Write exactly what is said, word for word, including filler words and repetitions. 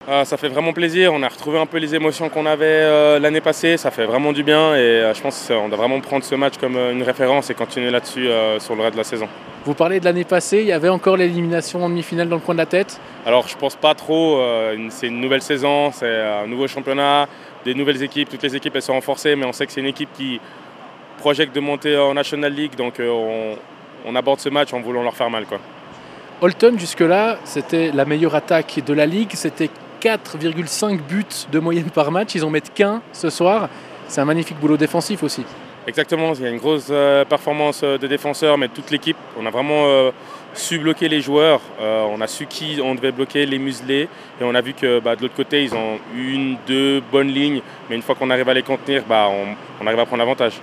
Ah, ça fait vraiment plaisir, on a retrouvé un peu les émotions qu'on avait euh, l'année passée, ça fait vraiment du bien et euh, je pense qu'on doit vraiment prendre ce match comme euh, une référence et continuer là-dessus euh, sur le reste de la saison. Vous parlez de l'année passée, il y avait encore l'élimination en demi-finale dans le coin de la tête? Alors je pense pas trop, euh, une- c'est une nouvelle saison, c'est un nouveau championnat, des nouvelles équipes, toutes les équipes elles sont renforcées mais on sait que c'est une équipe qui projette de monter en National League donc euh, on, on aborde ce match en voulant leur faire mal, quoi. Holton, jusque-là, c'était la meilleure attaque de la Ligue, c'était quatre virgule cinq buts de moyenne par match, ils en mettent qu'un ce soir. C'est un magnifique boulot défensif aussi. Exactement, il y a une grosse euh, performance euh, des défenseurs, mais de toute l'équipe. On a vraiment euh, su bloquer les joueurs, euh, on a su qui on devait bloquer, les museler, et on a vu que bah, de l'autre côté, ils ont une, deux bonnes lignes, mais une fois qu'on arrive à les contenir, bah, on, on arrive à prendre l'avantage.